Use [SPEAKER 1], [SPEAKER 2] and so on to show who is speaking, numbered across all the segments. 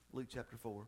[SPEAKER 1] Luke chapter 4.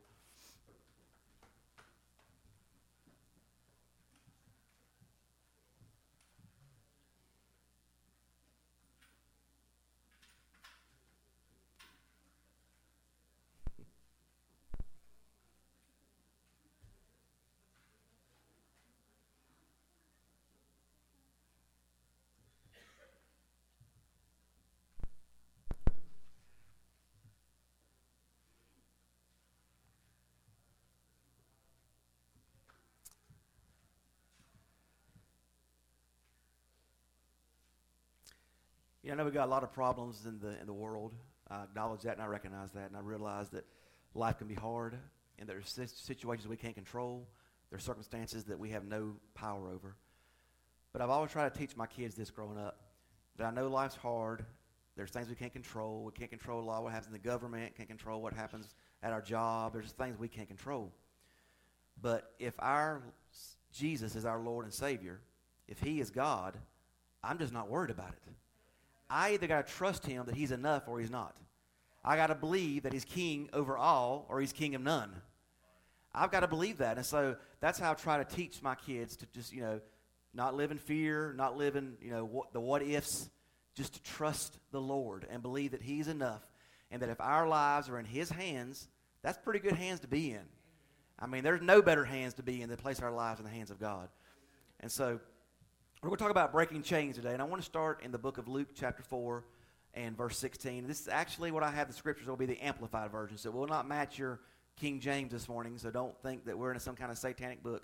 [SPEAKER 1] I know we got a lot of problems in the world. I acknowledge that and I recognize that, and I realize that life can be hard, and there's situations we can't control. There's circumstances that we have no power over. But I've always tried to teach my kids this growing up, that I know life's hard. There's things we can't control. We can't control a lot what happens in the government, can't control what happens at our job. There's things we can't control. But if our Jesus is our Lord and Savior, if he is God, I'm just not worried about it. I either got to trust him that he's enough or he's not. I got to believe that he's king over all or he's king of none. I've got to believe that. And so that's how I try to teach my kids to just, not live in fear, not live in, the what ifs, just to trust the Lord and believe that he's enough. And that if our lives are in his hands, that's pretty good hands to be in. I mean, there's no better hands to be in than place our lives in the hands of God. And so we're going to talk about breaking chains today, and I want to start in the book of Luke chapter 4 and verse 16. This is actually what I have the scriptures. It will be the Amplified version, so it will not match your King James this morning, so don't think that we're in some kind of satanic book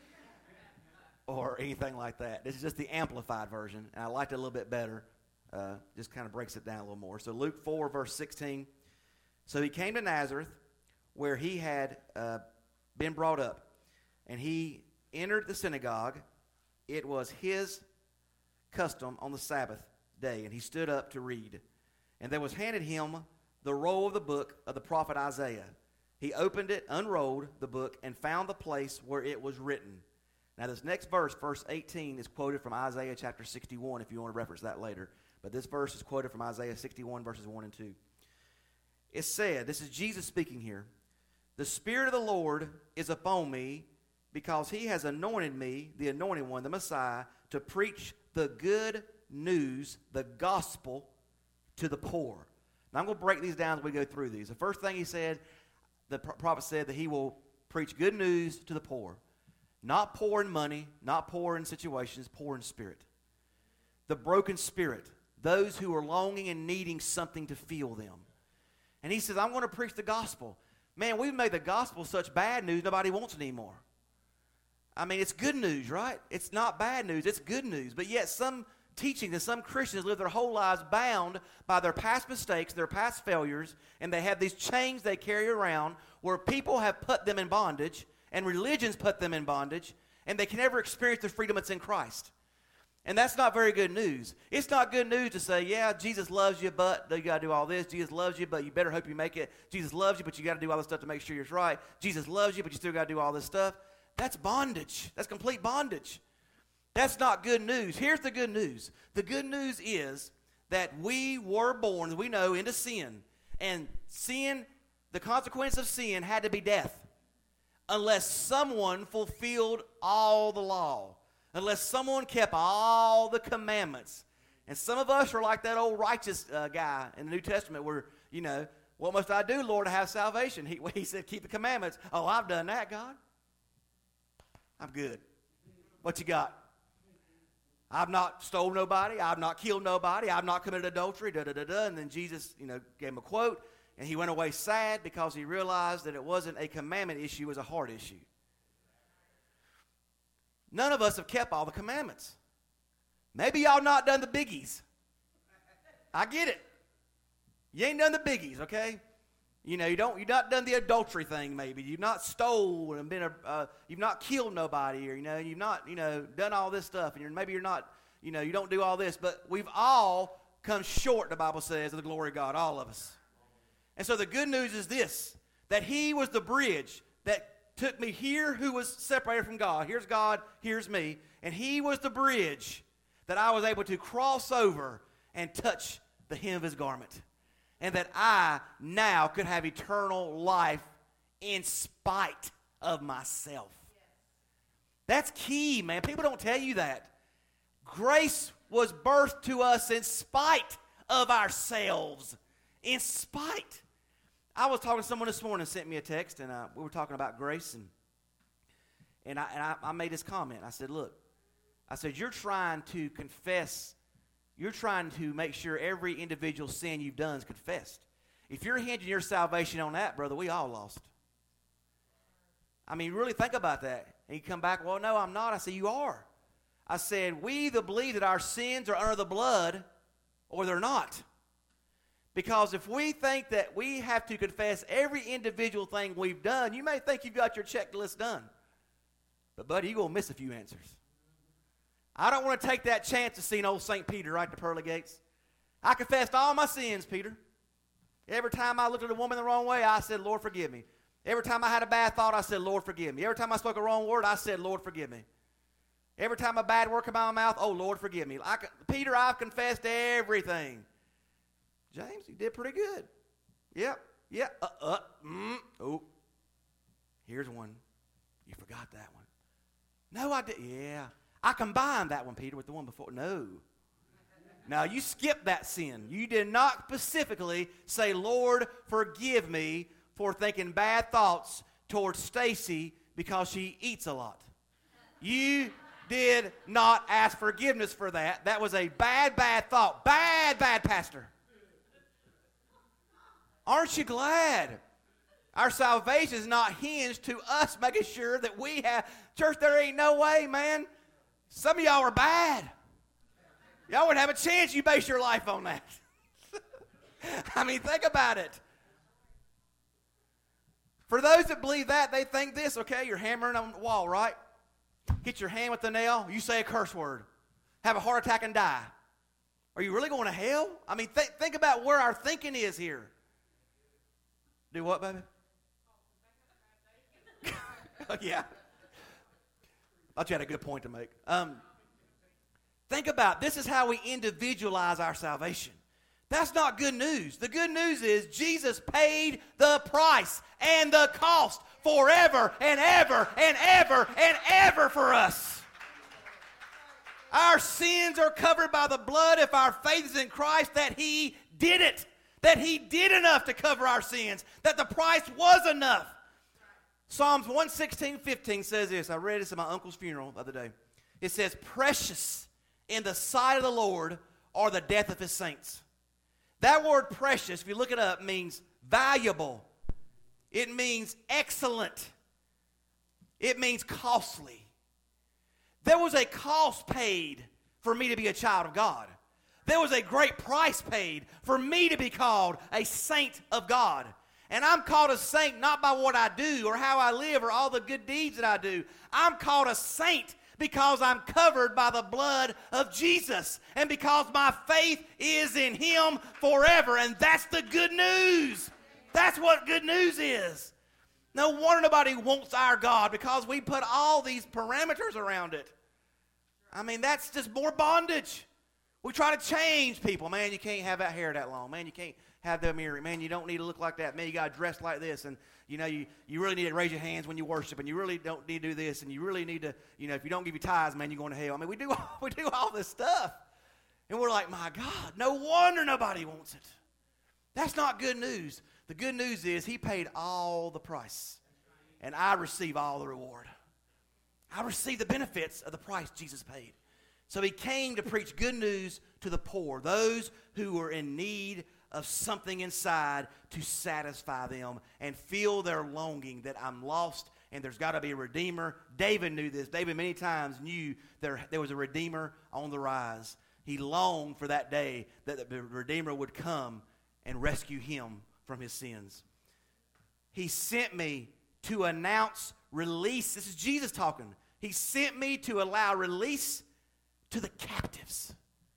[SPEAKER 1] or anything like that. This is just the Amplified version, and I liked it a little bit better. Just kind of breaks it down a little more. So Luke 4, verse 16. So he came to Nazareth, where he had been brought up, and he entered the synagogue. It was his custom on the Sabbath day, and he stood up to read. And there was handed him the roll of the book of the prophet Isaiah. He opened it, unrolled the book, and found the place where it was written. Now this next verse, verse 18, is quoted from Isaiah chapter 61, if you want to reference that later. But this verse is quoted from Isaiah 61, verses 1 and 2. It said, this is Jesus speaking here, "The Spirit of the Lord is upon me, because he has anointed me, the anointed one, the Messiah, to preach the good news, the gospel, to the poor." Now I'm going to break these down as we go through these. The first thing he said, the prophet said that he will preach good news to the poor. Not poor in money, not poor in situations, poor in spirit. The broken spirit, those who are longing and needing something to feel them. And he says, I'm going to preach the gospel. Man, we've made the gospel such bad news, nobody wants it anymore. I mean, it's good news, right? It's not bad news, it's good news. But yet some teachings and some Christians live their whole lives bound by their past mistakes, their past failures, and they have these chains they carry around where people have put them in bondage, and religions put them in bondage, and they can never experience the freedom that's in Christ. And that's not very good news. It's not good news to say, yeah, Jesus loves you, but you got to do all this. Jesus loves you, but you better hope you make it. Jesus loves you, but you got to do all this stuff to make sure you're right. Jesus loves you, but you still got to do all this stuff. That's bondage. That's complete bondage. That's not good news. Here's the good news. The good news is that we were born, as we know, into sin. And sin, the consequence of sin had to be death. Unless someone fulfilled all the law. Unless someone kept all the commandments. And some of us are like that old righteous guy in the New Testament where, what must I do, Lord, to have salvation? He said, keep the commandments. Oh, I've done that, God. I'm good. What you got? I've not stole nobody. I've not killed nobody. I've not committed adultery. And then Jesus, gave him a quote, and he went away sad because he realized that it wasn't a commandment issue, it was a heart issue. None of us have kept all the commandments. Maybe y'all not done the biggies. I get it. You ain't done the biggies, okay? You've not done the adultery thing. Maybe you've not stole and you've not killed nobody, or you've not done all this stuff, and maybe you're not, you don't do all this. But we've all come short. The Bible says of the glory of God, all of us. And so the good news is this: that He was the bridge that took me here, who was separated from God. Here's God, here's me, and He was the bridge that I was able to cross over and touch the hem of His garment. and that I now could have eternal life in spite of myself. That's key, man. People don't tell you that. Grace was birthed to us in spite of ourselves. In spite. I was talking to someone this morning, sent me a text, and we were talking about grace, and I made this comment. I said, look, I said, you're trying to confess, you're trying to make sure every individual sin you've done is confessed. If you're hinging your salvation on that, brother, we all lost. I mean, really think about that. And you come back, well, no, I'm not. I said, you are. I said, we either believe that our sins are under the blood or they're not. Because if we think that we have to confess every individual thing we've done, you may think you've got your checklist done. But, buddy, you're going to miss a few answers. I don't want to take that chance of seeing old St. Peter right at the pearly gates. I confessed all my sins, Peter. Every time I looked at a woman the wrong way, I said, Lord, forgive me. Every time I had a bad thought, I said, Lord, forgive me. Every time I spoke a wrong word, I said, Lord, forgive me. Every time a bad word came out of my mouth, oh, Lord, forgive me. Peter, I've confessed everything. James, you did pretty good. Yep. Oh, here's one. You forgot that one. No, I did. Yeah. I combined that one, Peter, with the one before. No. Now, you skipped that sin. You did not specifically say, Lord, forgive me for thinking bad thoughts towards Stacy because she eats a lot. You did not ask forgiveness for that. That was a bad thought. Bad, pastor. Aren't you glad? Our salvation is not hinged to us making sure that we have. Church, there ain't no way, man. Some of y'all are bad. Y'all wouldn't have a chance. You base your life on that. I mean, think about it. For those that believe that, they think this, okay, you're hammering on the wall, right? Hit your hand with the nail, you say a curse word, have a heart attack and die. Are you really going to hell? I mean, think about where our thinking is here. Do what, baby? Yeah. I thought you had a good point to make. Think about, this is how we individualize our salvation. That's not good news. The good news is Jesus paid the price and the cost forever and ever and ever and ever for us. Our sins are covered by the blood if our faith is in Christ, that He did it. That He did enough to cover our sins. That the price was enough. Psalms 116:15 says this. I read this at my uncle's funeral the other day. It says, precious in the sight of the Lord are the death of His saints. That word precious, if you look it up, means valuable. It means excellent. It means costly. There was a cost paid for me to be a child of God. There was a great price paid for me to be called a saint of God. And I'm called a saint not by what I do or how I live or all the good deeds that I do. I'm called a saint because I'm covered by the blood of Jesus and because my faith is in Him forever. And that's the good news. That's what good news is. No wonder nobody wants our God, because we put all these parameters around it. I mean, that's just more bondage. We try to change people. Man, you can't have that hair that long. Man, you can't have that mirror. Man, you don't need to look like that. Man, you got to dress like this. And, you know, you really need to raise your hands when you worship. And you really don't need to do this. And you really need to, you know, if you don't give your tithes, man, you're going to hell. I mean, we do all this stuff. And we're like, my God, no wonder nobody wants it. That's not good news. The good news is He paid all the price. And I receive all the reward. I receive the benefits of the price Jesus paid. So He came to preach good news to the poor, those who were in need of something inside to satisfy them and feel their longing that I'm lost and there's got to be a Redeemer. David knew this. David many times knew there was a Redeemer on the rise. He longed for that day that the Redeemer would come and rescue him from his sins. He sent me to announce release. This is Jesus talking. He sent me to allow release to the captives.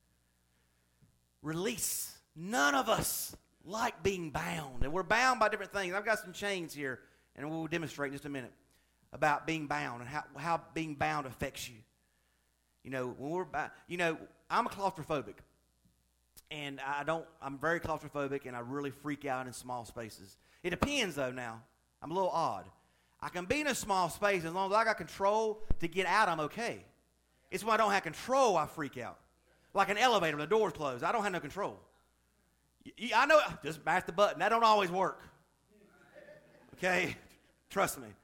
[SPEAKER 1] Release. None of us like being bound. And we're bound by different things. I've got some chains here, and we'll demonstrate in just a minute about being bound and how being bound affects you. You know, when we're I'm a claustrophobic. And I'm very claustrophobic, and I really freak out in small spaces. It depends, though, now. I'm a little odd. I can be in a small space as long as I got control to get out, I'm okay. It's when I don't have control, I freak out. Like an elevator, the door's closed. I don't have no control. I know, just mash the button. That don't always work. Okay? Trust me.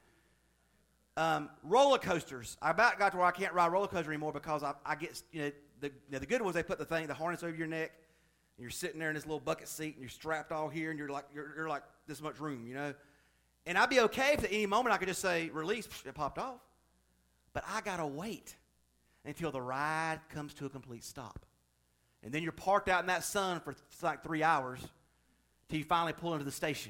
[SPEAKER 1] Roller coasters. I about got to where I can't ride a roller coaster anymore because I get, the good ones, they put the harness over your neck, and you're sitting there in this little bucket seat, and you're strapped all here, and you're like this much room, And I'd be okay if at any moment I could just say, release, it popped off. But I got to wait until the ride comes to a complete stop. And then you're parked out in that sun for like 3 hours till you finally pull into the station.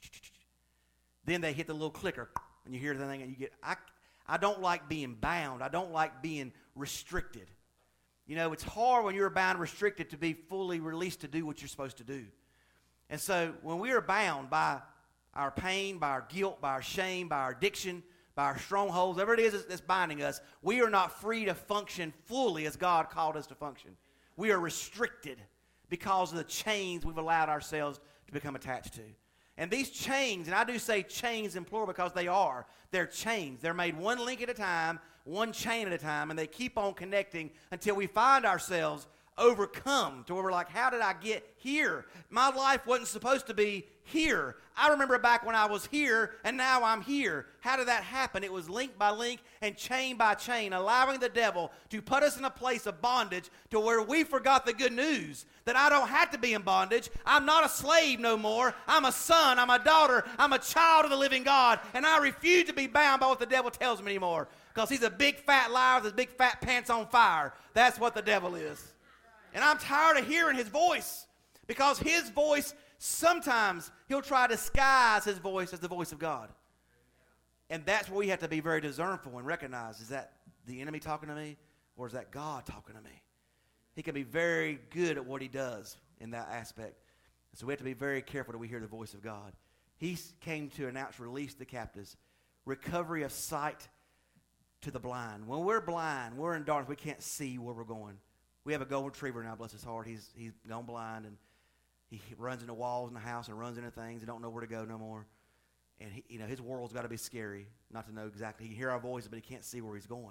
[SPEAKER 1] Then they hit the little clicker, and you hear the thing, and you get, I don't like being bound. I don't like being restricted. It's hard when you're bound and restricted to be fully released to do what you're supposed to do. And so when we are bound by our pain, by our guilt, by our shame, by our addiction, by our strongholds, whatever it is that's binding us, we are not free to function fully as God called us to function. We are restricted because of the chains we've allowed ourselves to become attached to. And these chains, and I do say chains in plural because they're chains. They're made one link at a time, one chain at a time, and they keep on connecting until we find ourselves overcome to where we're like, how did I get here? My life wasn't supposed to be here. I remember back when I was here, and now I'm here. How did that happen? It was link by link and chain by chain, allowing the devil to put us in a place of bondage to where we forgot the good news, that I don't have to be in bondage. I'm not a slave no more. I'm a son. I'm a daughter. I'm a child of the living God, and I refuse to be bound by what the devil tells me anymore because he's a big fat liar with his big fat pants on fire. That's what the devil is. And I'm tired of hearing his voice because his voice, sometimes he'll try to disguise his voice as the voice of God. And that's where we have to be very discernful and recognize, is that the enemy talking to me or is that God talking to me? He can be very good at what he does in that aspect. So we have to be very careful that we hear the voice of God. He came to announce release to the captives, recovery of sight to the blind. When we're blind, we're in darkness, we can't see where we're going. We have a golden retriever now, bless his heart. He's gone blind, and he runs into walls in the house and runs into things and don't know where to go no more. And his world's got to be scary not to know exactly. He can hear our voices, but he can't see where he's going.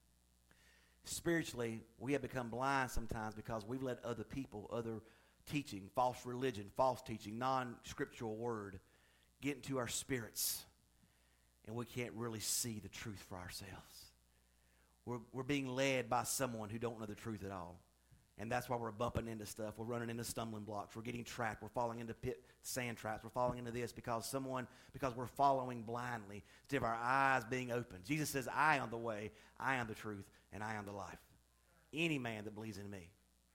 [SPEAKER 1] Spiritually, we have become blind sometimes because we've let other people, other teaching, false religion, false teaching, non-scriptural word get into our spirits, and we can't really see the truth for ourselves. We're being led by someone who don't know the truth at all. And that's why we're bumping into stuff. We're running into stumbling blocks. We're getting trapped. We're falling into sand traps. We're falling into this because we're following blindly instead of our eyes being open. Jesus says, I am the way, I am the truth, and I am the life. Any man that believes in me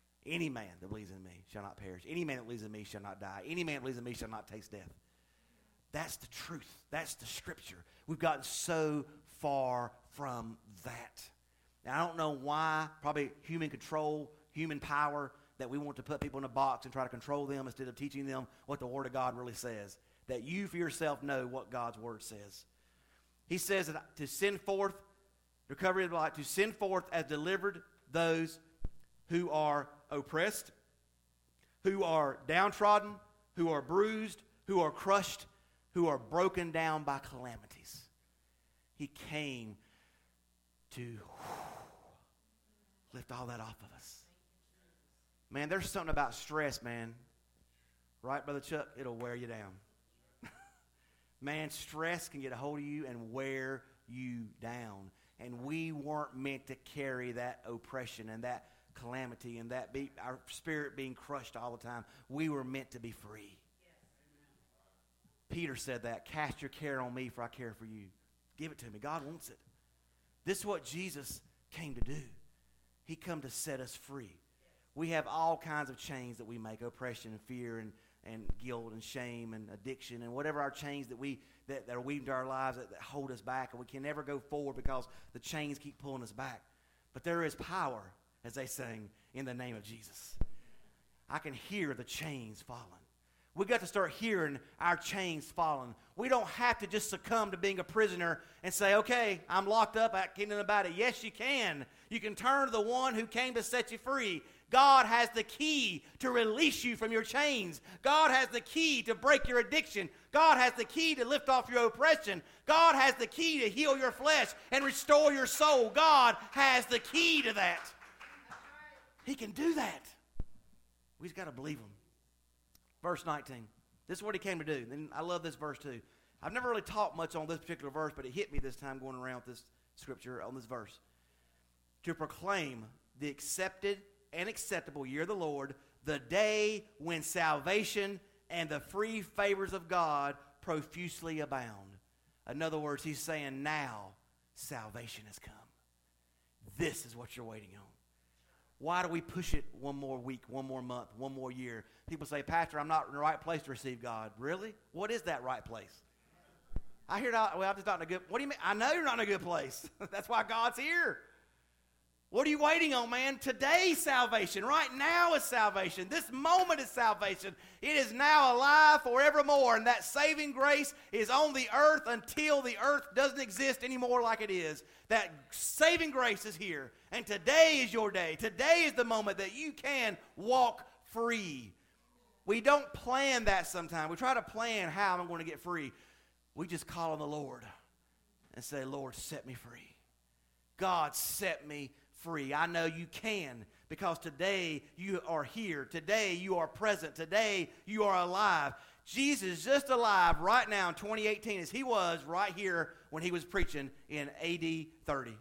[SPEAKER 1] shall not perish. Any man that believes in me shall not die. Any man that believes in me shall not taste death. That's the truth. That's the scripture. We've gotten so far from that. Now, I don't know why, probably human control, human power, that we want to put people in a box and try to control them instead of teaching them what the Word of God really says. That you for yourself know what God's Word says. He says that to send forth, recovery of life, to send forth as delivered those who are oppressed, who are downtrodden, who are bruised, who are crushed, who are broken down by calamities. He came to lift all that off of us. Man, there's something about stress, man. Right, Brother Chuck? It'll wear you down. Man, stress can get a hold of you and wear you down. And we weren't meant to carry that oppression and that calamity and that our spirit being crushed all the time. We were meant to be free. Peter said that, cast your care on me for I care for you. Give it to me. God wants it. This is what Jesus came to do. He come to set us free. We have all kinds of chains that we make, oppression and fear and guilt and shame and addiction and whatever our chains that are weaved into our lives that hold us back, and we can never go forward because the chains keep pulling us back. But there is power, as they sing, in the name of Jesus. I can hear the chains falling. We got to start hearing our chains falling. We don't have to just succumb to being a prisoner and say, okay, I'm locked up, I can't do nothing about it. Yes, you can. You can turn to the one who came to set you free. God has the key to release you from your chains. God has the key to break your addiction. God has the key to lift off your oppression. God has the key to heal your flesh and restore your soul. God has the key to that. He can do that. We just got to believe him. Verse 19. This is what he came to do. And I love this verse too. I've never really taught much on this particular verse, but it hit me this time going around with this scripture on this verse. To proclaim the accepted and acceptable year of the Lord, the day when salvation and the free favors of God profusely abound. In other words, he's saying now salvation has come. This is what you're waiting on. Why do we push it one more week, one more month, one more year? People say, Pastor, I'm not in the right place to receive God. Really? What is that right place? I hear that, well, I'm just not in a good, what do you mean? I know you're not in a good place. That's why God's here. What are you waiting on, man? Today's salvation. Right now is salvation. This moment is salvation. It is now alive forevermore. And that saving grace is on the earth until the earth doesn't exist anymore like it is. That saving grace is here. And today is your day. Today is the moment that you can walk free. We don't plan that sometimes. We try to plan how I'm going to get free. We just call on the Lord and say, Lord, set me free. God, set me free. I know you can, because today you are here. Today you are present. Today you are alive. Jesus is just alive right now in 2018 as he was right here when he was preaching in AD 30.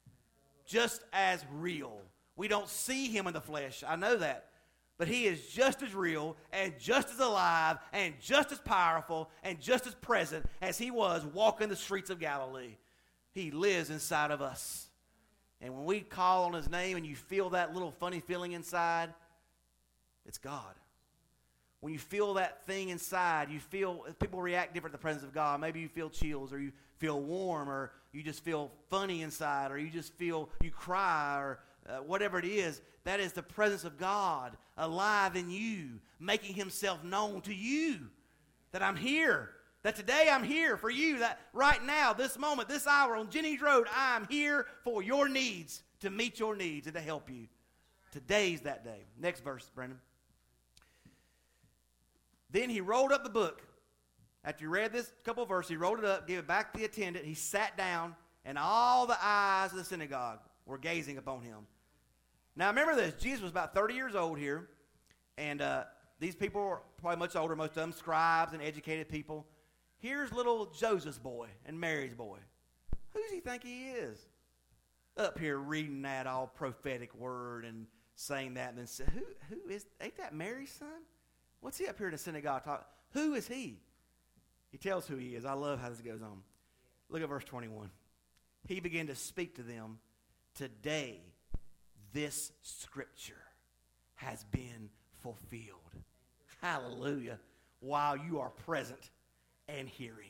[SPEAKER 1] Just as real. We don't see him in the flesh. I know that. But he is just as real and just as alive and just as powerful and just as present as he was walking the streets of Galilee. He lives inside of us. And when we call on his name and you feel that little funny feeling inside, it's God. When you feel that thing inside, you feel, people react different to the presence of God. Maybe you feel chills, or you feel warm, or you just feel funny inside, or you just feel, you cry, or whatever it is. That is the presence of God alive in you, making himself known to you. That I'm here. That today I'm here for you. That right now, this moment, this hour on Jennings Road, I'm here for your needs, to meet your needs and to help you. Today's that day. Next verse, Brandon. Then he rolled up the book. After he read this couple of verses, he rolled it up, gave it back to the attendant. He sat down, and all the eyes of the synagogue were gazing upon him. Now, remember this. Jesus was about 30 years old here, and these people were probably much older, most of them scribes and educated people. Here's little Joseph's boy and Mary's boy. Who does he think he is? Up here reading that all prophetic word and saying that, and then say, who is, ain't that Mary's son? What's he up here in the synagogue talking? Who is he? He tells who he is. I love how this goes on. Look at verse 21. He began to speak to them. Today, this scripture has been fulfilled. Hallelujah. While you are present and hearing.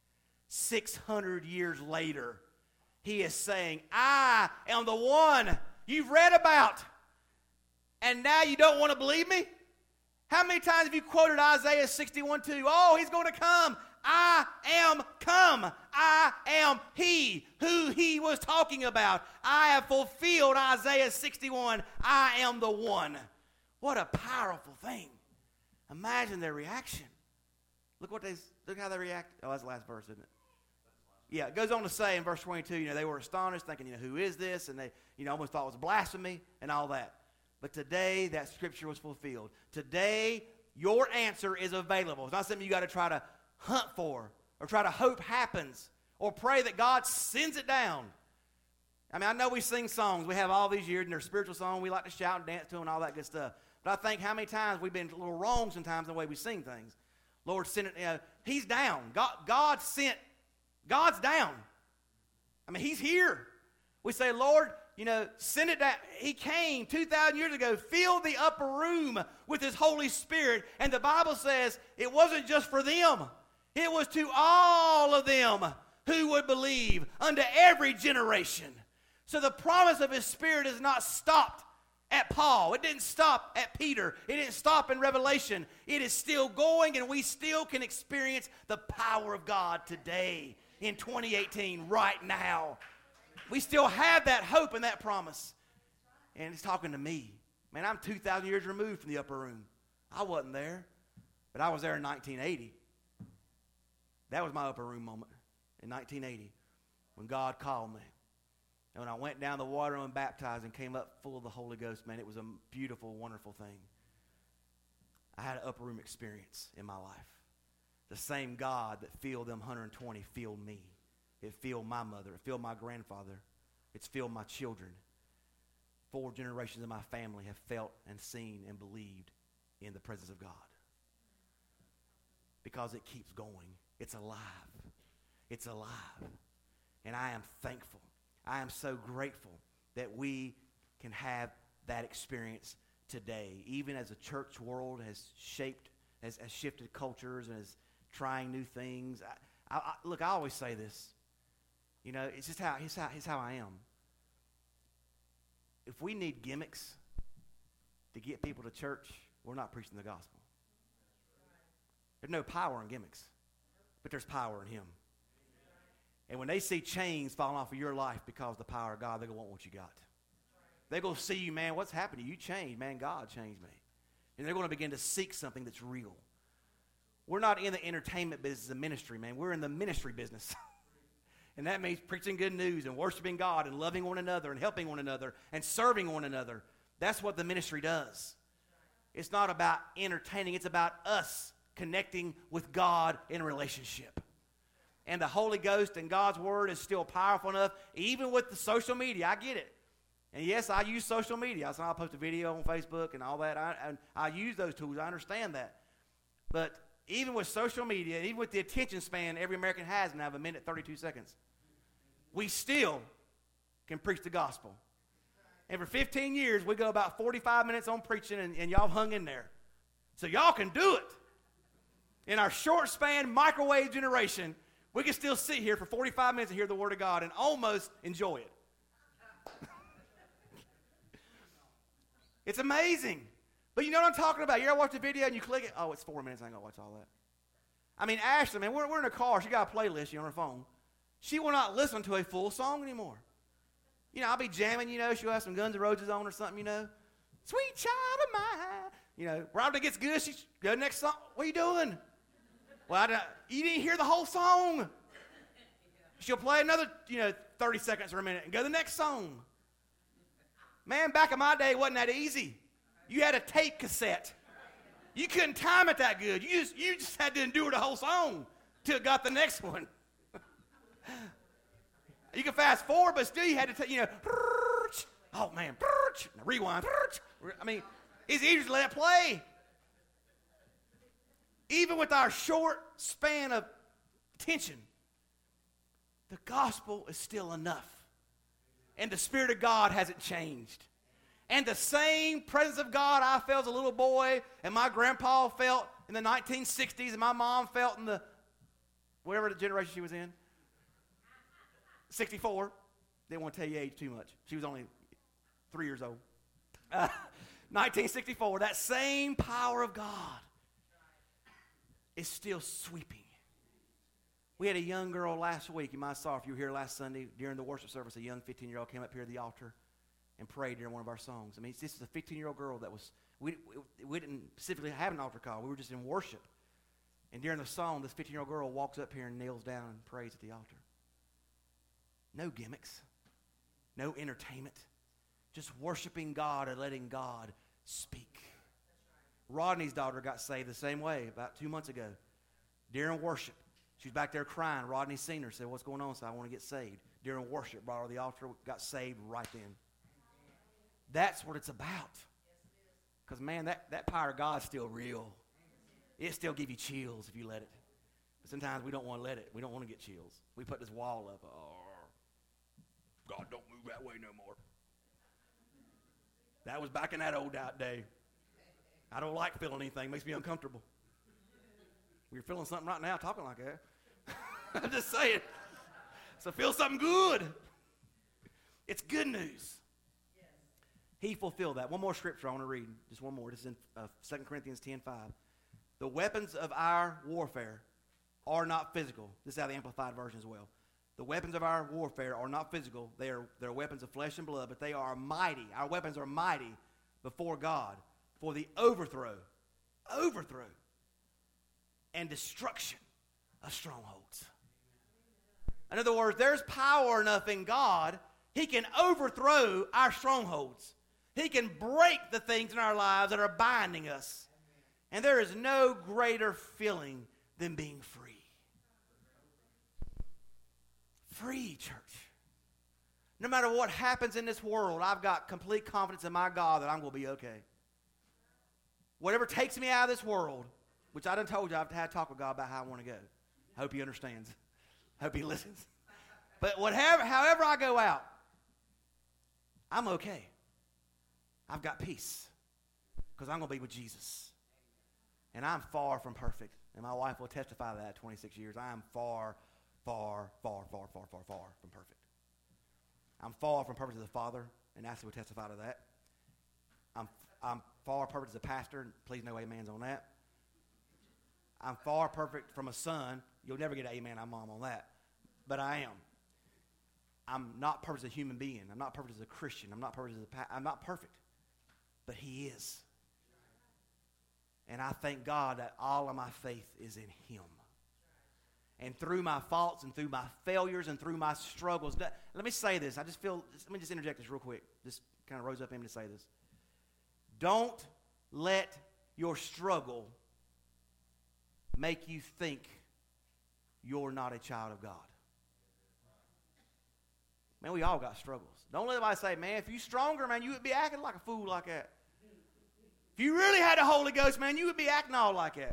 [SPEAKER 1] 600 years later, he is saying, I am the one you've read about, and now you don't want to believe me? How many times have you quoted Isaiah 61:2? Oh, he's going to come. I am come. I am he who he was talking about. I have fulfilled Isaiah 61. I am the one. What a powerful thing. Imagine their reaction. Look how they react. Oh, that's the last verse, isn't it? Yeah, it goes on to say in verse 22, they were astonished, thinking, who is this? And they, almost thought it was blasphemy and all that. But today, that scripture was fulfilled. Today, your answer is available. It's not something you got to try to hunt for or try to hope happens or pray that God sends it down. I know we sing songs. We have all these years, and they're spiritual songs. We like to shout and dance to them and all that good stuff. But I think how many times we've been a little wrong sometimes in the way we sing things. Lord sent it. He's down. God's down. He's here. We say, Lord, send it down. He came 2,000 years ago, filled the upper room with his Holy Spirit. And the Bible says it wasn't just for them. It was to all of them who would believe, unto every generation. So the promise of his Spirit is not stopped at Paul. It didn't stop at Peter. It didn't stop in Revelation. It is still going, and we still can experience the power of God today in 2018, right now. We still have that hope and that promise. And it's talking to me. Man, I'm 2,000 years removed from the upper room. I wasn't there, but I was there in 1980. That was my upper room moment in 1980 when God called me. And when I went down the water and baptized and came up full of the Holy Ghost, man, it was a beautiful, wonderful thing. I had an upper room experience in my life. The same God that filled them 120 filled me. It filled my mother. It filled my grandfather. It's filled my children. 4 generations of my family have felt and seen and believed in the presence of God. Because it keeps going. It's alive. It's alive. And I am thankful. I am so grateful that we can have that experience today. Even as the church world has shifted cultures and is trying new things. Look, I always say this. You know, it's just how I am. If we need gimmicks to get people to church, we're not preaching the gospel. There's no power in gimmicks, but there's power in Him. And when they see chains falling off of your life because of the power of God, they're going to want what you got. They're going to see you, man, what's happened to you? You changed, man, God changed me. And they're going to begin to seek something that's real. We're not in the entertainment business of ministry, man. We're in the ministry business. And that means preaching good news and worshiping God and loving one another and helping one another and serving one another. That's what the ministry does. It's not about entertaining. It's about us connecting with God in a relationship. And the Holy Ghost and God's Word is still powerful enough, even with the social media. I get it. And yes, I use social media. I'll post a video on Facebook and all that. I use those tools. I understand that. But even with social media, even with the attention span every American has now of 1 minute 32 seconds, we still can preach the gospel. And for 15 years, we go about 45 minutes on preaching, and y'all hung in there. So y'all can do it. In our short span microwave generation, we can still sit here for 45 minutes and hear the Word of God and almost enjoy it. It's amazing. But you know what I'm talking about? You ever watch the video and you click it? Oh, it's 4 minutes. I ain't going to watch all that. I mean, Ashley, man, we're in a car. She got a playlist on her phone. She will not listen to a full song anymore. You know, I'll be jamming, you know. She'll have some Guns N' Roses on or something, you know. Sweet child of mine. You know, Robert gets good. She go next song. What are you doing? Well, you didn't hear the whole song. She'll play another, 30 seconds or a minute and go to the next song. Man, back in my day, it wasn't that easy. You had a tape cassette. You couldn't time it that good. You just had to endure the whole song till it got the next one. You can fast forward, but still you had to, oh man, rewind. I mean, it's easier to let it play. Even with our short span of attention, the gospel is still enough. And the Spirit of God hasn't changed. And the same presence of God I felt as a little boy, and my grandpa felt in the 1960s, and my mom felt in the, whatever the generation she was in, 64. Didn't want to tell you age too much. She was only 3 years old. 1964, that same power of God is still sweeping. We had a young girl last week. You might have saw if you were here last Sunday during the worship service, a young 15-year-old came up here to the altar and prayed during one of our songs. I mean, this is a 15-year-old girl that was, we didn't specifically have an altar call. We were just in worship. And during the song, this 15-year-old girl walks up here and kneels down and prays at the altar. No gimmicks. No entertainment. Just worshiping God and letting God speak. Rodney's daughter got saved the same way about 2 months ago. During worship, she was back there crying. Rodney seen her, said, "What's going on?" Said, "I want to get saved." During worship, brought her to the altar, got saved right then. That's what it's about. Because, man, that power of God's still real. It still give you chills if you let it. But sometimes we don't want to let it. We don't want to get chills. We put this wall up. Oh, God, don't move that way no more. That was back in that old day. I don't like feeling anything. It makes me uncomfortable. We're feeling something right now talking like that. I'm just saying. So feel something good. It's good news. Yes. He fulfilled that. One more scripture I want to read. Just one more. This is in 2 Corinthians 10:5. The weapons of our warfare are not physical. This is how the Amplified Version as well. The weapons of our warfare are not physical. They're weapons of flesh and blood, but they are mighty. Our weapons are mighty before God for the overthrow, and destruction of strongholds. In other words, there's power enough in God, He can overthrow our strongholds. He can break the things in our lives that are binding us. And there is no greater feeling than being free. Free, church. No matter what happens in this world, I've got complete confidence in my God that I'm going to be okay. Whatever takes me out of this world, which I done told you I've had to talk with God about how I want to go. I hope He understands. I hope He listens. But however I go out, I'm okay. I've got peace because I'm going to be with Jesus. And I'm far from perfect. And my wife will testify to that 26 years. I am far, far, far, far, far, far, far from perfect. I'm far from perfect as a father, and Ashley will testify to that. I'm far perfect as a pastor, and please no amens on that. I'm far perfect from a son. You'll never get an amen on mom on that. But I am. I'm not perfect as a human being. I'm not perfect as a Christian. I'm not perfect as I'm not perfect. But He is. And I thank God that all of my faith is in Him. And through my faults and through my failures and through my struggles. Let me say this. Let me just interject this real quick. Just kind of rose up in me to say this. Don't let your struggle make you think you're not a child of God. Man, we all got struggles. Don't let anybody say, man, if you're stronger, man, you would be acting like a fool like that. If you really had the Holy Ghost, man, you would be acting all like that.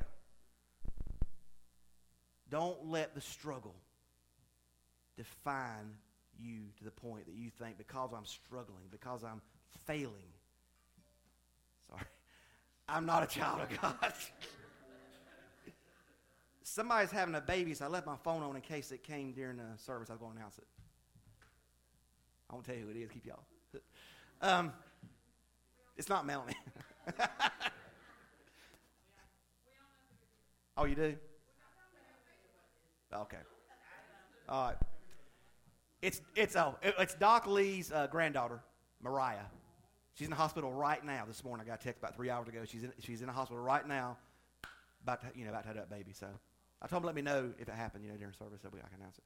[SPEAKER 1] Don't let the struggle define you to the point that you think because I'm struggling, because I'm failing, I'm not a child of God. Somebody's having a baby, so I left my phone on in case it came during the service. I was going to announce it. I won't tell you who it is. Keep y'all. It's not Melanie. Oh, you do? Okay. All right. It's Doc Lee's granddaughter, Mariah. She's in the hospital right now. This morning, I got a text about 3 hours ago. She's in the hospital right now, about to have that baby. So I told him to let me know if it happened, during service, so I can announce it.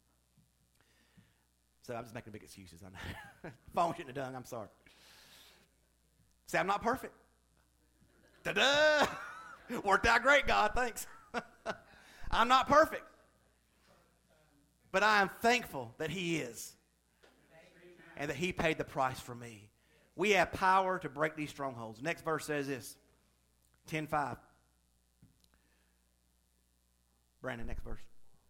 [SPEAKER 1] So I'm just making big excuses. I know. Phone shouldn't have done. I'm sorry. See, I'm not perfect. Ta-da! Worked out great, God. Thanks. I'm not perfect. But I am thankful that He is. And that He paid the price for me. We have power to break these strongholds. Next verse says this. 10:5. Brandon, next verse.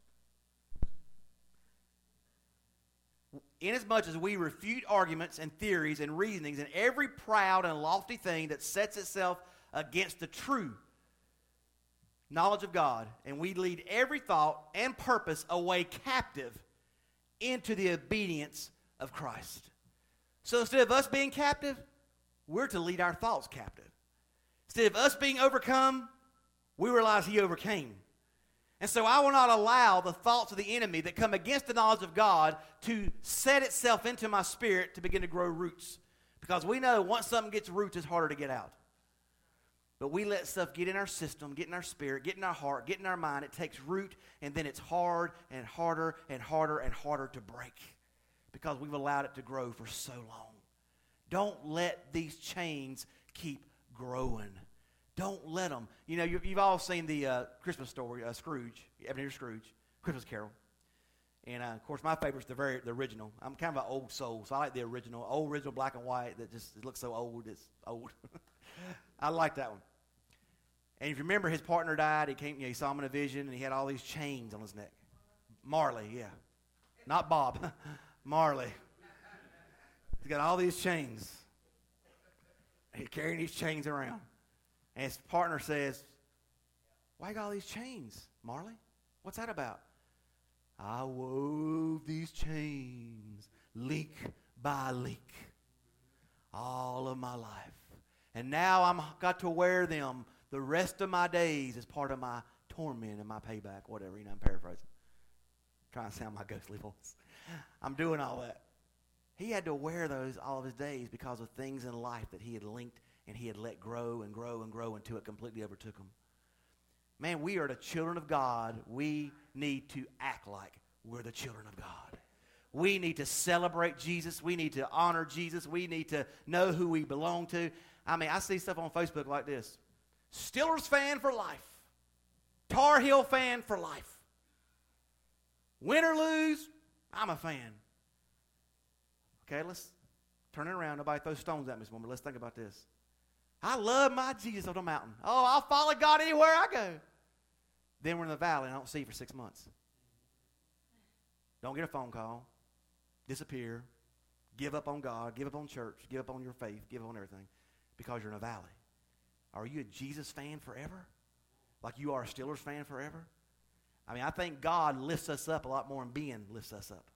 [SPEAKER 1] Inasmuch as we refute arguments and theories and reasonings and every proud and lofty thing that sets itself against the true knowledge of God, and we lead every thought and purpose away captive into the obedience of Christ. So instead of us being captive, we're to lead our thoughts captive. Instead of us being overcome, we realize He overcame. And so I will not allow the thoughts of the enemy that come against the knowledge of God to set itself into my spirit to begin to grow roots. Because we know once something gets roots, it's harder to get out. But we let stuff get in our system, get in our spirit, get in our heart, get in our mind. It takes root, and then it's hard and harder and harder and harder to break because we've allowed it to grow for so long. Don't let these chains keep growing. Don't let them. You've all seen the Christmas story, Scrooge, Ebenezer Scrooge, Christmas Carol. And, of course, my favorite is the original. I'm kind of an old soul, so I like the original black and white that just it looks so old. It's old. I like that one. And if you remember, his partner died. He saw him in a vision, and he had all these chains on his neck. Marley, yeah. Not Bob. Marley. He's got all these chains. He's carrying these chains around. And his partner says, why you got all these chains, Marley? What's that about? I wove these chains link by link all of my life. And now I'm got to wear them the rest of my days as part of my torment and my payback, whatever. I'm paraphrasing. Trying to sound my ghostly voice. I'm doing all that. He had to wear those all of his days because of things in life that he had linked and he had let grow and grow and grow until it completely overtook him. Man, we are the children of God. We need to act like we're the children of God. We need to celebrate Jesus. We need to honor Jesus. We need to know who we belong to. I mean, I see stuff on Facebook like this. Steelers fan for life. Tar Heel fan for life. Win or lose, I'm a fan. Okay, let's turn it around. Nobody throw stones at me this morning. Let's think about this. I love my Jesus on the mountain. Oh, I'll follow God anywhere I go. Then we're in the valley and I don't see you for 6 months. Don't get a phone call. Disappear. Give up on God. Give up on church. Give up on your faith. Give up on everything because you're in a valley. Are you a Jesus fan forever? Like you are a Steelers fan forever? I mean, I think God lifts us up a lot more than Ben lifts us up.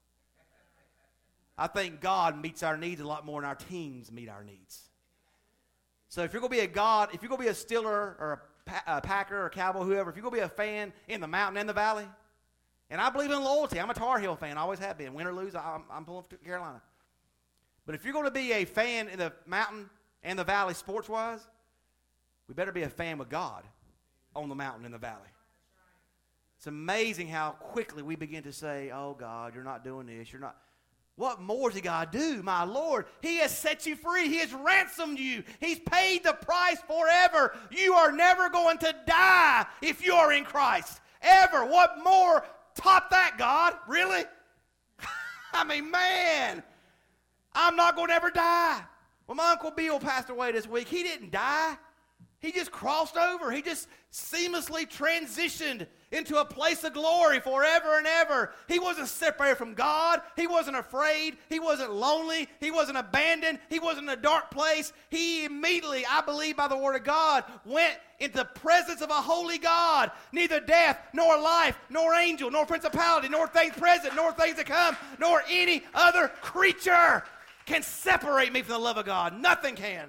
[SPEAKER 1] I think God meets our needs a lot more than our teams meet our needs. So if you're going to be a God, if you're going to be a Steeler or a Packer or a Cowboy, whoever, if you're going to be a fan in the mountain and the valley, and I believe in loyalty. I'm a Tar Heel fan. I always have been. Win or lose, I'm pulling for Carolina. But if you're going to be a fan in the mountain and the valley sports-wise, we better be a fan with God on the mountain and the valley. It's amazing how quickly we begin to say, oh, God, you're not doing this. You're not. What more has he got to do, my Lord? He has set you free. He has ransomed you. He's paid the price forever. You are never going to die if you are in Christ. Ever. What more? Top that, God. Really? I mean, man, I'm not going to ever die. Well, my Uncle Bill passed away this week. He didn't die. He just crossed over. He just seamlessly transitioned into a place of glory forever and ever. He wasn't separated from God. He wasn't afraid. He wasn't lonely. He wasn't abandoned. He wasn't in a dark place. He immediately, I believe by the word of God, went into the presence of a holy God. Neither death, nor life, nor angel, nor principality, nor things present, nor things to come, nor any other creature can separate me from the love of God. Nothing can.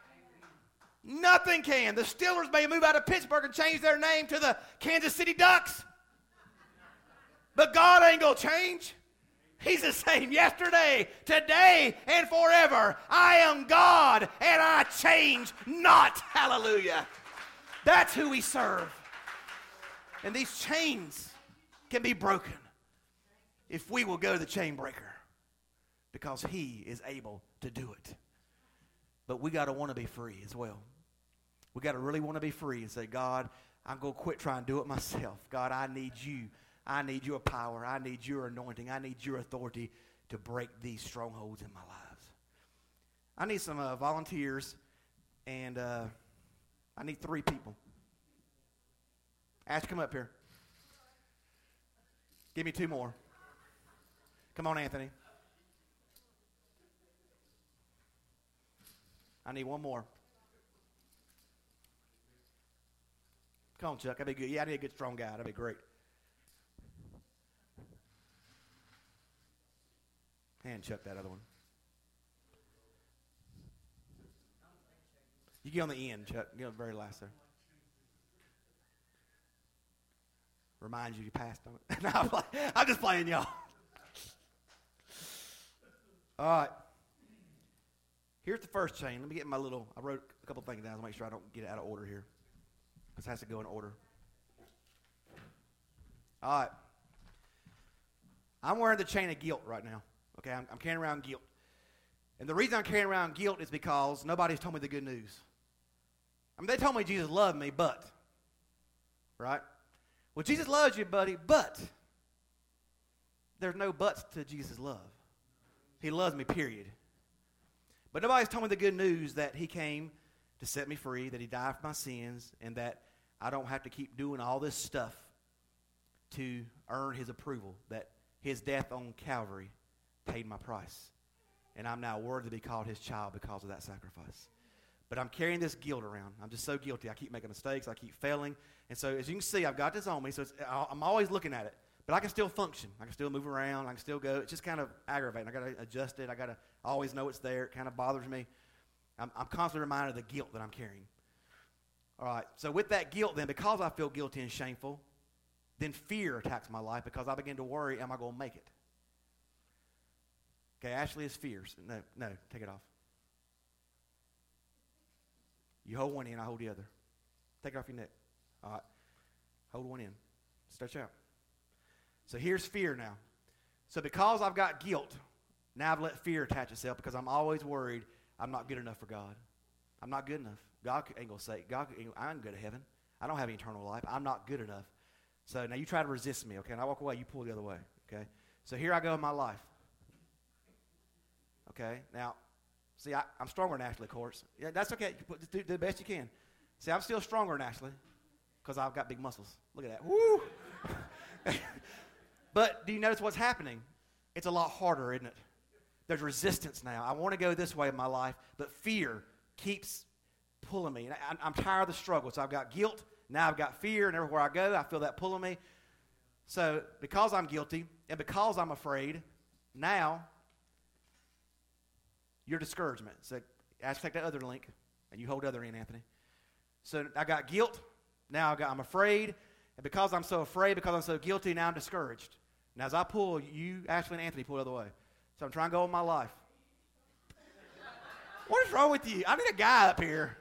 [SPEAKER 1] Nothing can. The Steelers may move out of Pittsburgh and change their name to the Kansas City Ducks. But God ain't going to change. He's the same yesterday, today, and forever. I am God, and I change not. Hallelujah. That's who we serve. And these chains can be broken if we will go to the chain breaker, because he is able to do it. But we got to want to be free as well. We got to really want to be free and say, God, I'm going to quit trying to do it myself. God, I need you. I need your power. I need your anointing. I need your authority to break these strongholds in my lives. I need some volunteers, and I need 3 people. Ash, come up here. Give me 2 more. Come on, Anthony. I need 1 more. Come on, Chuck. That'd be good. Yeah, I need a good, strong guy. That'd be great. Hand Chuck that other one. You get on the end, Chuck. Get on the very last there. Remind you passed on it. No, I'm just playing, y'all. All right. Here's the first chain. Let me get my little, I wrote a couple things down to make sure I don't get it out of order here, because it has to go in order. All right. I'm wearing the chain of guilt right now. Okay, I'm carrying around guilt. And the reason I'm carrying around guilt is because nobody's told me the good news. I mean, they told me Jesus loved me, but, right? Well, Jesus loves you, buddy, but there's no buts to Jesus' love. He loves me, period. But nobody's told me the good news that he came to set me free, that he died for my sins, and that I don't have to keep doing all this stuff to earn his approval, that his death on Calvary paid my price. And I'm now worthy to be called his child because of that sacrifice. But I'm carrying this guilt around. I'm just so guilty. I keep making mistakes. I keep failing. And so as you can see, I've got this on me, so I'm always looking at it. But I can still function. I can still move around. I can still go. It's just kind of aggravating. I got to adjust it. I got to always know it's there. It kind of bothers me. I'm constantly reminded of the guilt that I'm carrying. All right. So with that guilt then, because I feel guilty and shameful, then fear attacks my life because I begin to worry, am I going to make it? Okay, Ashley is fears. No, take it off. You hold one end, I hold the other. Take it off your neck. All right. Hold one end. Stretch out. So here's fear now. So because I've got guilt, now I've let fear attach itself because I'm always worried I'm not good enough for God. I'm not good enough. God ain't going to say, I ain't good to heaven. I don't have eternal life. I'm not good enough. So now you try to resist me, okay? And I walk away, you pull the other way, okay? So here I go in my life. Okay? Now, see, I'm stronger than Ashley, of course. Yeah, that's okay. Just do the best you can. See, I'm still stronger than Ashley because I've got big muscles. Look at that. Woo! But do you notice what's happening? It's a lot harder, isn't it? There's resistance now. I want to go this way in my life, but fear keeps pulling me. And I'm tired of the struggle. So I've got guilt. Now I've got fear, and everywhere I go, I feel that pulling me. So because I'm guilty and because I'm afraid, now your discouragement. So I take that other link, and you hold the other end, Anthony. So I got guilt. Now I'm afraid. And because I'm so afraid, because I'm so guilty, now I'm discouraged. Now as I pull, you, Ashley, and Anthony pull the other way. So I'm trying to go with my life. What is wrong with you? I need a guy up here.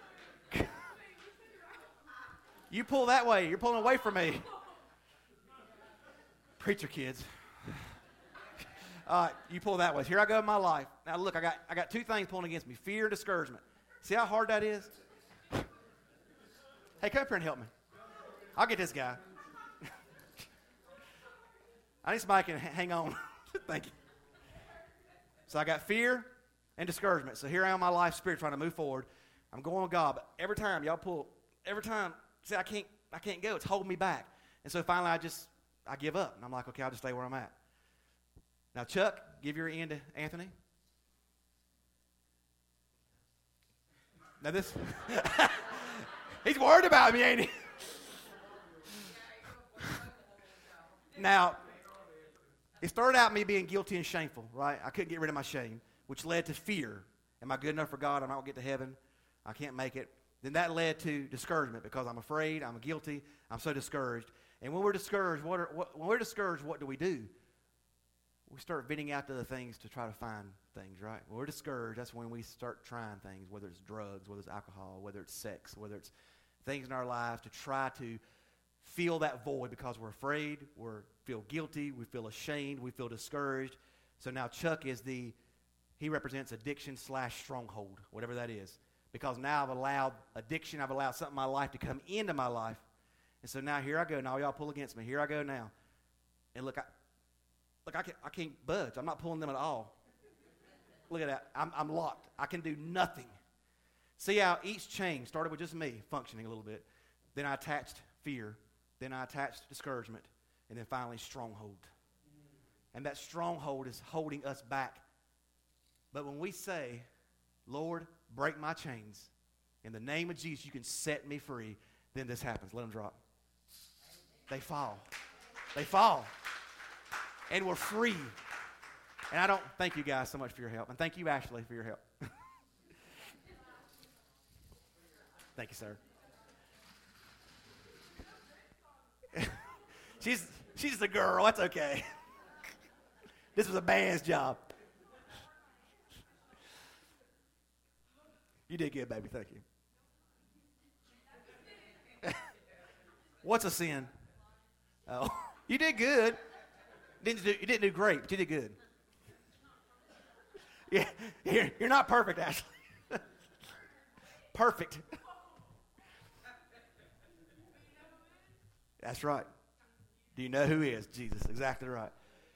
[SPEAKER 1] You pull that way. You're pulling away from me. Preacher kids. You pull that way. Here I go in my life. Now look, I got two things pulling against me: fear and discouragement. See how hard that is? Hey, come up here and help me. I'll get this guy. I need somebody who can hang on. Thank you. So I got fear and discouragement. So here I am in my life spirit trying to move forward. I'm going with God, but every time y'all pull, see, I can't go. It's holding me back. And so finally I give up. And I'm like, okay, I'll just stay where I'm at. Now, Chuck, give your end to Anthony. Now this, he's worried about me, ain't he? Now, it started out me being guilty and shameful, right? I couldn't get rid of my shame, which led to fear. Am I good enough for God? I'm not going to get to heaven. I can't make it. Then that led to discouragement because I'm afraid, I'm guilty, I'm so discouraged. And when we're discouraged, what do? We start venting out to the things to try to find things, right? When we're discouraged, that's when we start trying things, whether it's drugs, whether it's alcohol, whether it's sex, whether it's things in our lives to try to feel that void because we're afraid, we feel guilty, we feel ashamed, we feel discouraged. So now Chuck he represents addiction/stronghold, whatever that is. Because now I've allowed addiction, I've allowed something in my life to come into my life. And so now here I go. Now y'all pull against me. Here I go now. And look, I can't budge. I'm not pulling them at all. Look at that. I'm locked. I can do nothing. See how each chain started with just me functioning a little bit. Then I attached fear. Then I attached discouragement. And then finally stronghold. And that stronghold is holding us back. But when we say, Lord, break my chains. In the name of Jesus, you can set me free. Then this happens. Let them drop. They fall. They fall. And we're free. And I don't thank you guys so much for your help. And thank you, Ashley, for your help. Thank you, sir. She's the girl. That's okay. This was a man's job. You did good, baby. Thank you. What's a sin? Oh, you did good. You didn't do great, but you did good. Yeah, you're not perfect, Ashley. Perfect. That's right. Do you know who is? Jesus. Exactly right.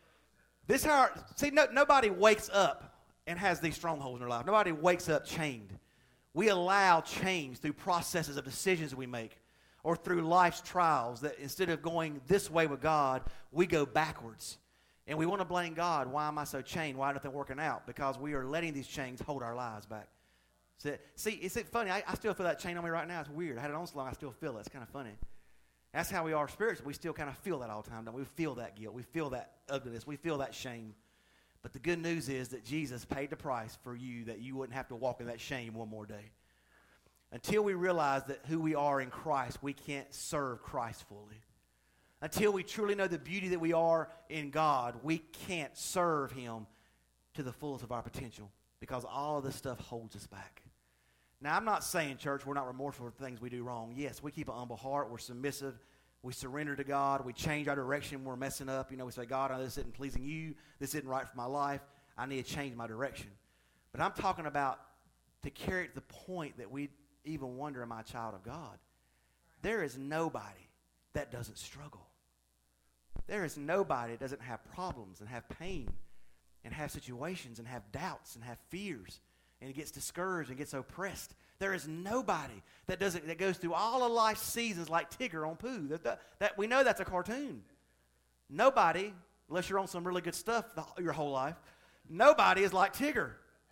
[SPEAKER 1] Nobody wakes up and has these strongholds in their life. Nobody wakes up chained. We allow change through processes of decisions we make or through life's trials that instead of going this way with God, we go backwards. And we want to blame God. Why am I so chained? Why nothing working out? Because we are letting these chains hold our lives back. See, is it funny? I still feel that chain on me right now. It's weird. I had it on so long, I still feel it. It's kind of funny. That's how we are spiritually. We still kind of feel that all the time. We feel that guilt. We feel that ugliness. We feel that shame. But the good news is that Jesus paid the price for you that you wouldn't have to walk in that shame one more day. Until we realize that who we are in Christ, we can't serve Christ fully. Until we truly know the beauty that we are in God, we can't serve Him to the fullest of our potential because all of this stuff holds us back. Now, I'm not saying, church, we're not remorseful for things we do wrong. Yes, we keep an humble heart. We're submissive. We surrender to God. We change our direction when we're messing up. We say, God, this isn't pleasing you. This isn't right for my life. I need to change my direction. But I'm talking about to carry it to the point that we even wonder, am I a child of God? There is nobody that doesn't struggle. There is nobody that doesn't have problems and have pain and have situations and have doubts and have fears and gets discouraged and gets oppressed. There is nobody that goes through all of life's seasons like Tigger on Pooh. That we know that's a cartoon. Nobody, unless you're on some really good stuff your whole life, nobody is like Tigger.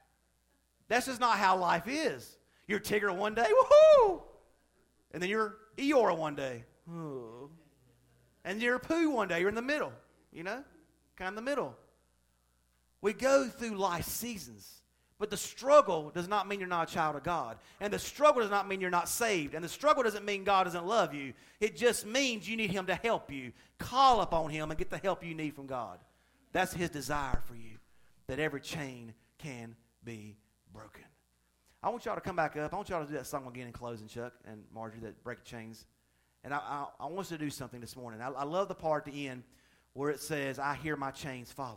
[SPEAKER 1] That's just not how life is. You're Tigger one day, woohoo! And then you're Eeyore one day. Oh. And you're Pooh one day. You're in the middle, kind of in the middle. We go through life seasons. But the struggle does not mean you're not a child of God. And the struggle does not mean you're not saved. And the struggle doesn't mean God doesn't love you. It just means you need him to help you. Call upon him and get the help you need from God. That's his desire for you, that every chain can be broken. I want y'all to come back up. I want y'all to do that song again in closing, Chuck and Marjorie, that Break the Chains. And I want us to do something this morning. I love the part at the end where it says, I hear my chains falling.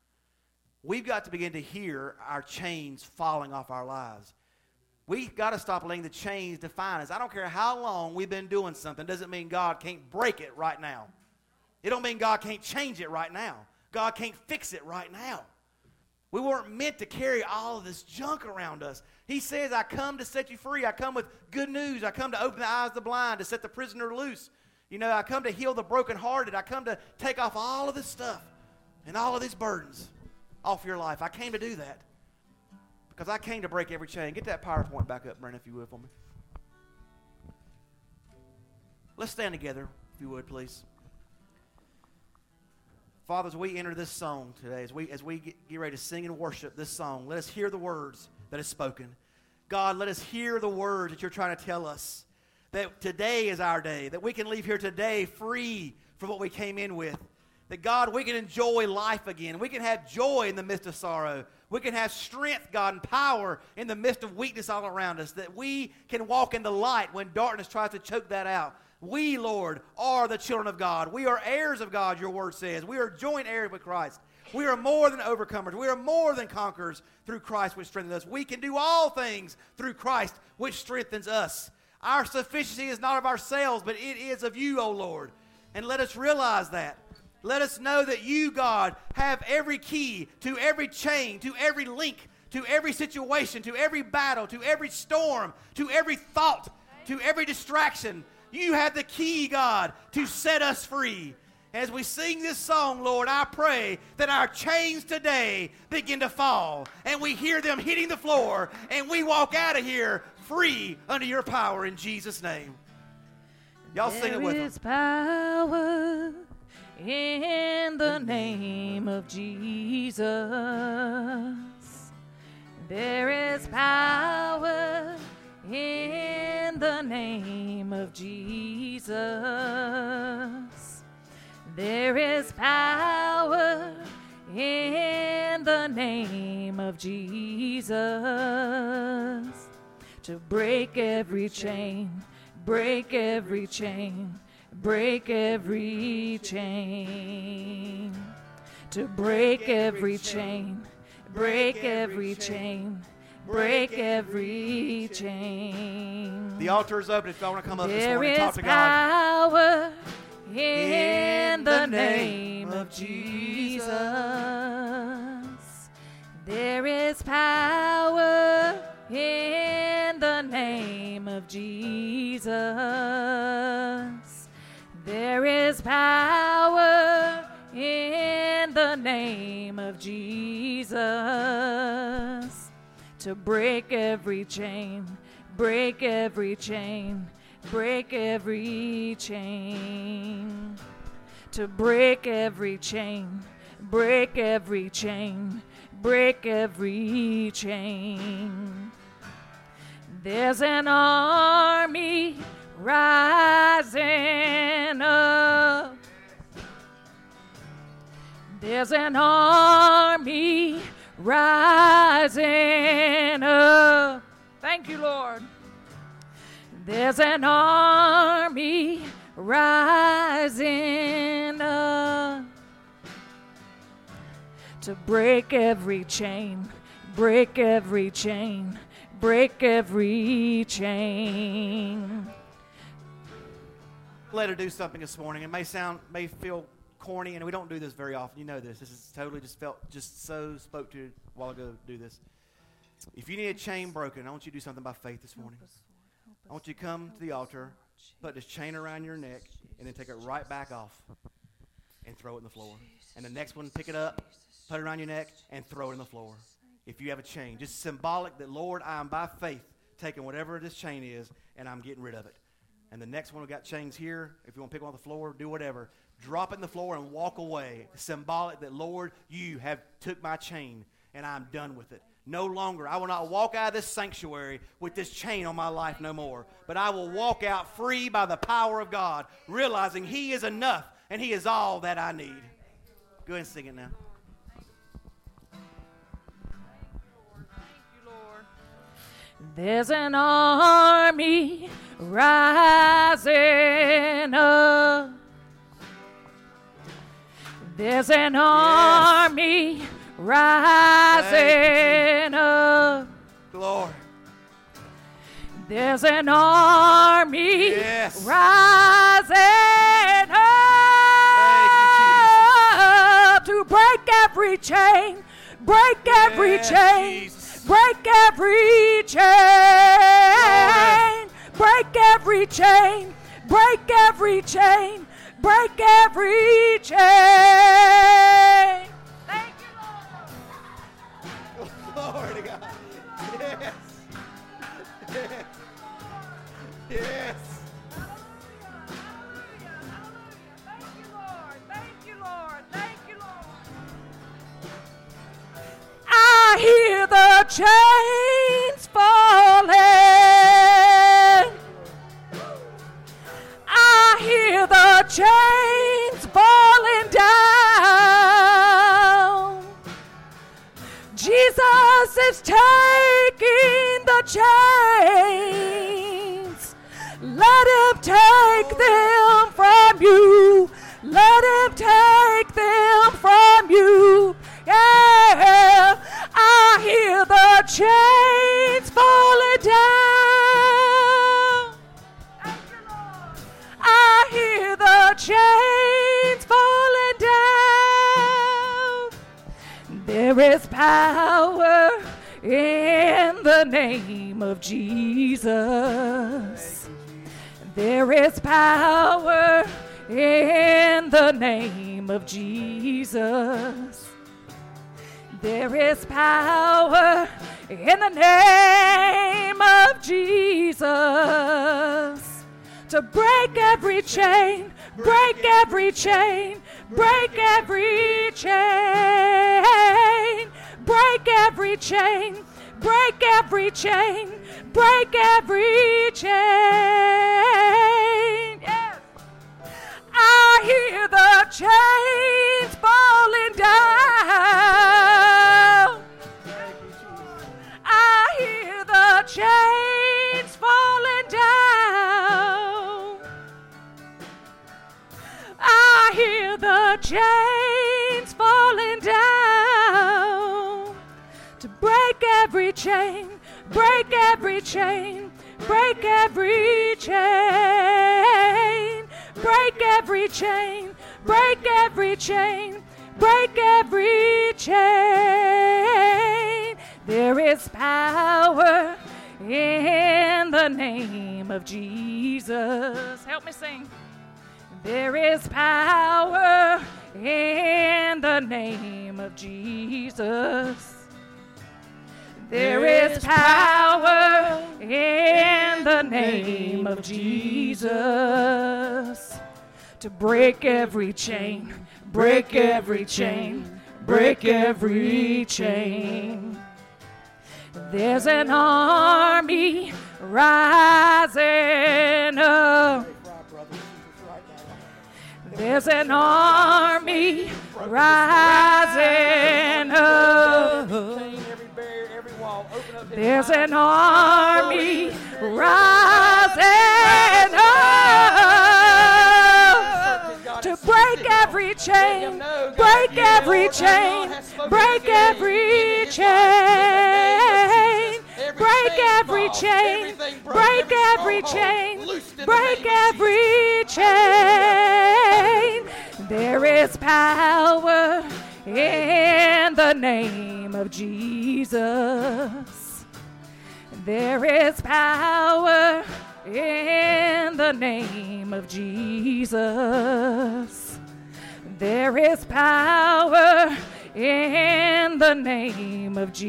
[SPEAKER 1] We've got to begin to hear our chains falling off our lives. We've got to stop letting the chains define us. I don't care how long we've been doing something. It doesn't mean God can't break it right now. It don't mean God can't change it right now. God can't fix it right now. We weren't meant to carry all of this junk around us. He says, I come to set you free. I come with good news. I come to open the eyes of the blind, to set the prisoner loose. I come to heal the brokenhearted. I come to take off all of this stuff and all of these burdens off your life. I came to do that because I came to break every chain. Get that PowerPoint back up, Brandon, if you would, for me. Let's stand together, if you would, please. Father, as we enter this song today, as we get ready to sing and worship this song, let us hear the words that is spoken. God, let us hear the words that you're trying to tell us, that today is our day, that we can leave here today free from what we came in with. That, God, we can enjoy life again. We can have joy in the midst of sorrow. We can have strength, God, and power in the midst of weakness all around us. That we can walk in the light when darkness tries to choke that out. We, Lord, are the children of God. We are heirs of God, your word says. We are joint heirs with Christ. We are more than overcomers. We are more than conquerors through Christ, which strengthens us. We can do all things through Christ, which strengthens us. Our sufficiency is not of ourselves, but it is of you, O Lord. And let us realize that. Let us know that you, God, have every key to every chain, to every link, to every situation, to every battle, to every storm, to every thought, to every distraction. You have the key, God, to set us free. As we sing this song, Lord, I pray that our chains today begin to fall and we hear them hitting the floor and we walk out of here free under your power in Jesus' name. Y'all sing it with them.
[SPEAKER 2] There is power in the name of Jesus. There is power in the name of Jesus. There is power in the name of Jesus to break every chain, break every chain, break every chain, to break every chain, break every chain, break every chain.
[SPEAKER 1] The altar is open if y'all want to come up this morning and talk to God.
[SPEAKER 2] There is power in the name of Jesus. There is power in the name of Jesus. There is power in the name of Jesus to break every chain, break every chain, break every chain, to break every chain, break every chain, break every chain. There's an army rising up. There's an army rising up. Thank Thank you, Lord. There's an army rising up to break every chain, break every chain, break every chain.
[SPEAKER 1] Let her do something this morning. It may feel corny, and we don't do this very often. You know this. This is totally just so spoke to a while ago to do this. If you need a chain broken, I want you to do something by faith this morning. I want you to come to the altar, put this chain around your neck, and then take it right back off and throw it in the floor. And the next one, pick it up, put it around your neck, and throw it in the floor. If you have a chain, just symbolic that, Lord, I am by faith taking whatever this chain is, and I'm getting rid of it. And the next one, we got chains here. If you want to pick one off the floor, do whatever. Drop it in the floor and walk away. Symbolic that, Lord, you have took my chain, and I'm done with it. No longer. I will not walk out of this sanctuary with this chain on my life no more. But I will walk out free by the power of God, realizing He is enough and He is all that I need. Go ahead and sing it now.
[SPEAKER 2] There's an army rising up. There's an army rising up.
[SPEAKER 1] Glory.
[SPEAKER 2] There's an army rising up to break every chain, break every chain,
[SPEAKER 1] Jesus.
[SPEAKER 2] break every chain, break every chain, break every chain, break every chain. Thank you, Lord.
[SPEAKER 1] Glory to God. Yes. Yes. Yes.
[SPEAKER 2] Thank you, Lord. Thank you, Lord. Thank you, Lord. I hear the chains falling. I hear the chains falling down. Jesus is taking the chains. Let Him take them from you. Let Him take them from you. Yeah, I hear the chains falling down. Thank you, Lord. I hear the chains falling down. There is power in the name of Jesus. There is power in the name of Jesus. There is power in the name of Jesus to break every chain, break every chain, break every chain, break every chain, break every chain, break every chain. Yes. I hear the chains falling down. I hear the chains falling down. I hear the chains falling down. To break every chain, break every chain, break every chain, break every chain, break every chain, break every chain. There is power in the name of Jesus. Help me sing. There is power in the name of Jesus. There is power in the name of Jesus to break every chain, break every chain, break every chain. There's an army rising up. There's an army rising up. There's an army rising up to break every chain, break every chain, break every chain, break every chain, break every chain, break every chain. There is power in the name of Jesus. There is power in the name of Jesus. There is power in the name of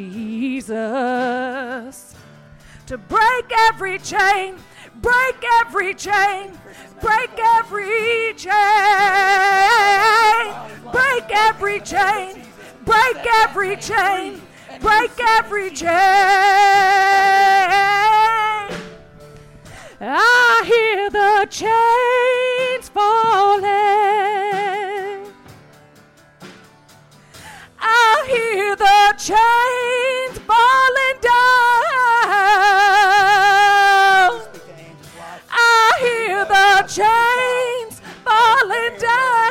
[SPEAKER 2] Jesus to break every chain, break every chain, break every chain, break every chain, break every chain, break every chain. I hear the chains falling. I hear the chains falling down. I hear the chains falling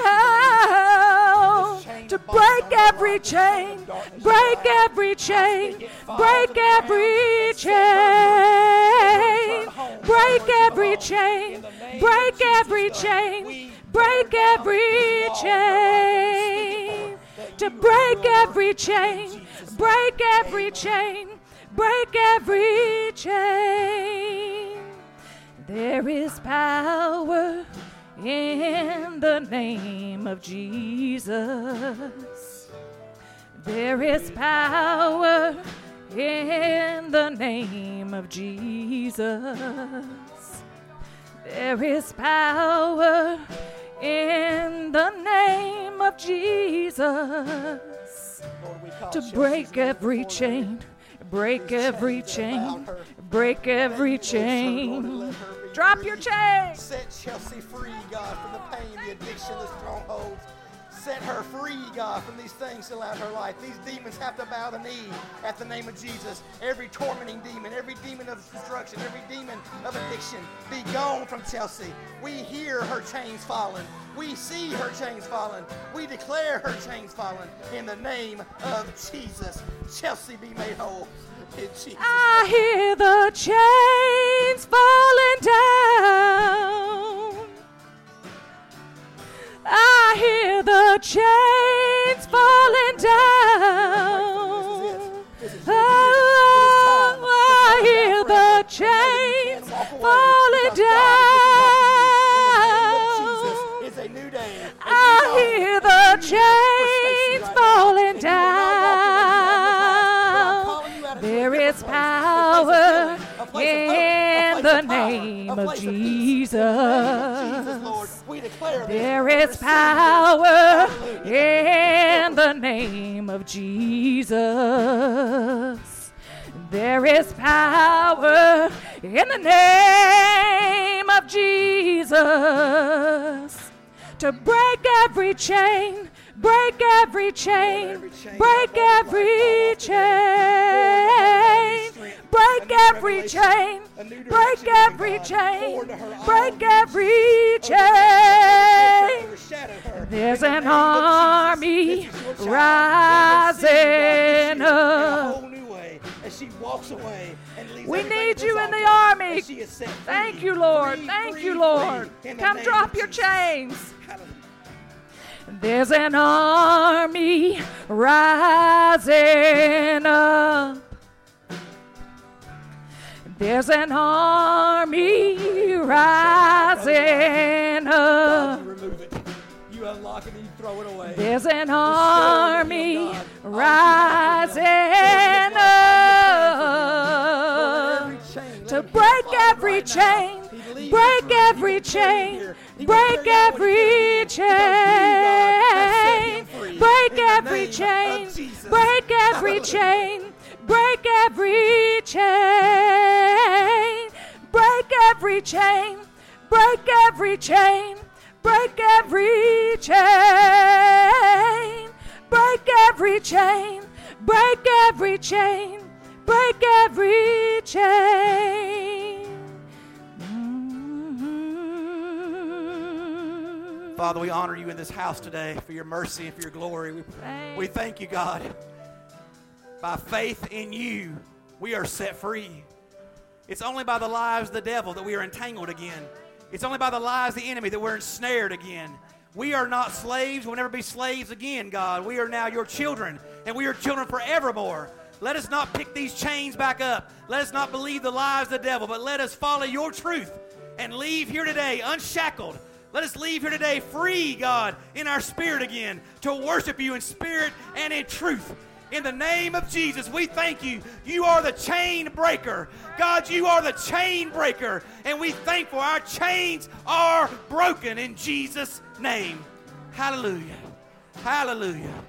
[SPEAKER 2] down to break every chain, break every chain, break every chain, break every chain, break every chain, break every chain, to break every chain, break every chain, break every chain. There is power in the name of Jesus. There is power in the name of Jesus. There is power in the name of Jesus to break every chain, break every chain, break every chain. Drop your chain.
[SPEAKER 3] Set Chelsea free, God, from the pain, the addiction, the strongholds. Set her free, God, from these things throughout her life. These demons have to bow the knee at the name of Jesus. Every tormenting demon, every demon of destruction, every demon of addiction, be gone from Chelsea. We hear her chains falling. We see her chains falling. We declare her chains falling. In the name of Jesus, Chelsea be made whole. In Jesus' name.
[SPEAKER 2] I hear the chains falling down. I hear the chains falling down. Oh, I hear the chains falling down.
[SPEAKER 3] It's a new day.
[SPEAKER 2] I hear the chains falling down. There is power in the name of Jesus. There is power in the name of Jesus. There is power in the name of Jesus to break every chain, break every chain, break every chain, break every chain, break every chain, break every chain. There's an army rising up.
[SPEAKER 3] She walks away and leaves.
[SPEAKER 2] We need you in the army. Thank you, Lord. Thank you, Lord. Come drop your chains. There's an army rising up. There's an army rising up.
[SPEAKER 3] Remove it. You unlock it and you throw it away.
[SPEAKER 2] There's an army rising up to break every chain, break every chain, break every chain, break every chain, break every chain, break every chain, break every chain, break every chain, break every chain, break every chain, break every chain, break every chain.
[SPEAKER 1] Father, we honor you in this house today for your mercy and for your glory. We thank you, God. By faith in you, we are set free. It's only by the lies of the devil that we are entangled again. It's only by the lies of the enemy that we're ensnared again. We are not slaves. We'll never be slaves again, God. We are now your children, and we are children forevermore. Let us not pick these chains back up. Let us not believe the lies of the devil, but let us follow your truth and leave here today unshackled. Let us leave here today free, God, in our spirit again, to worship you in spirit and in truth. In the name of Jesus, we thank you. You are the chain breaker. God, you are the chain breaker. And we thank for our chains are broken in Jesus' name. Hallelujah. Hallelujah.